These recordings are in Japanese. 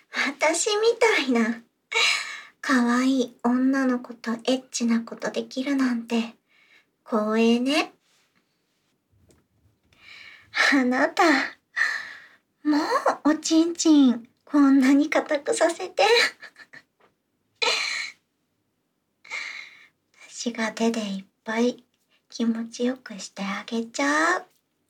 私みたいな可愛い女の子とエッチなことできるなんて光栄ね。あなた、もうおちんちんこんなに硬くさせて。私が手でいっぱい気持ちよくしてあげちゃう。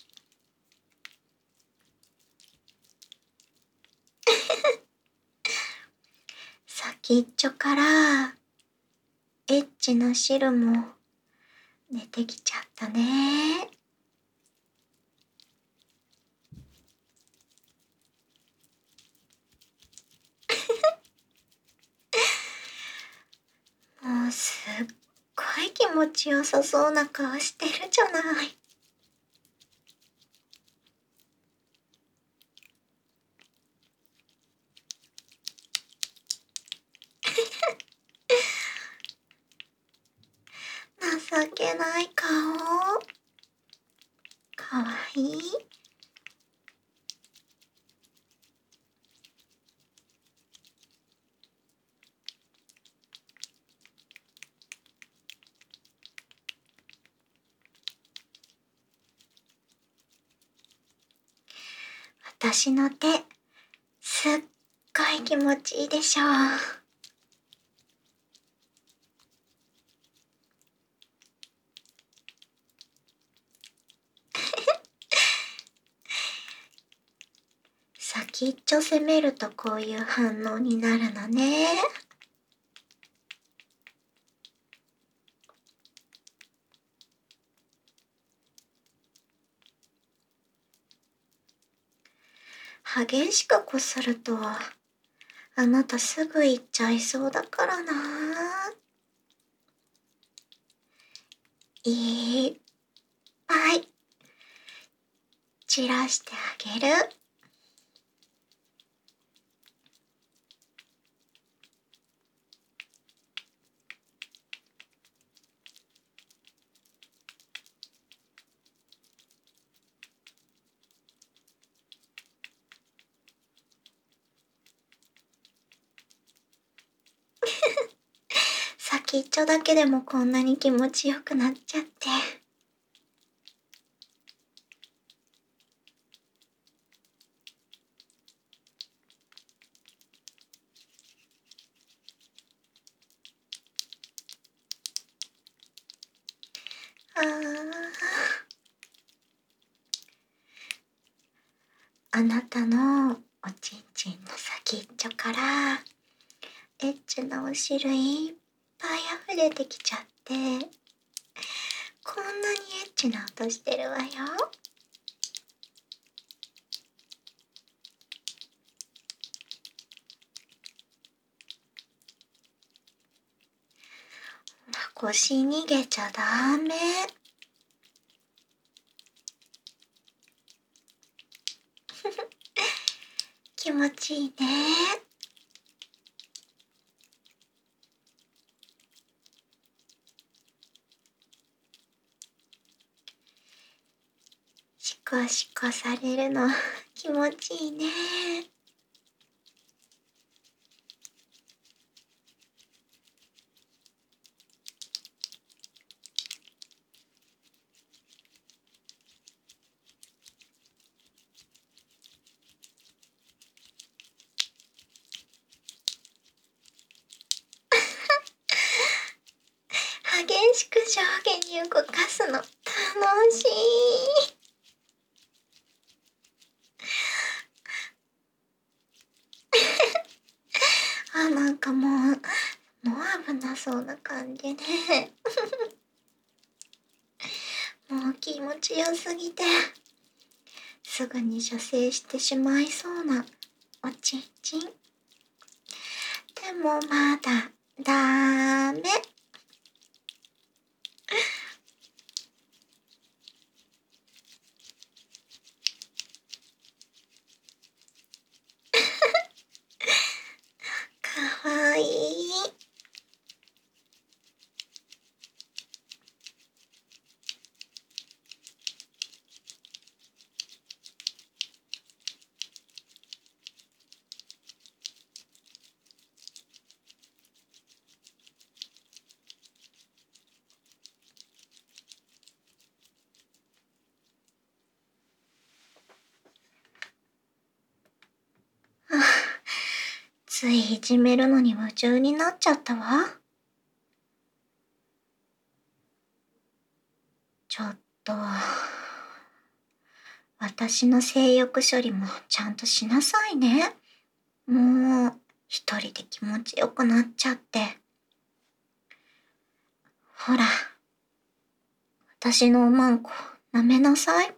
先っちょからエッチな汁も出てきちゃったね。もうすっごい気持ちよさそうな顔してるじゃない。情けない顔。かわいい。私の手、すっごい気持ちいいでしょう。先っちょ攻めるとこういう反応になるのね。激しくこすると、あなたすぐ行っちゃいそうだからな。いっぱい散らしてあげる。先っちょだけでもこんなに気持ちよくなっちゃって。ああなたのおちんちんの先っちょからエッチなお汁いっぱい溢れてきちゃって、こんなにエッチな音してるわよ。腰逃げちゃダメ。気持ちいいね。シコシコされるの気持ちいいね。激しく上下に動かすの楽しい。なんかもう危なそうな感じね。もう気持ちよすぎてすぐに射精してしまいそうなおちんちん。でもまだダメ。かわいい。 ついいじめるのに夢中になっちゃったわ。ちょっと、私の性欲処理もちゃんとしなさいね。もう、一人で気持ちよくなっちゃって。ほら、私のおまんこ、舐めなさい。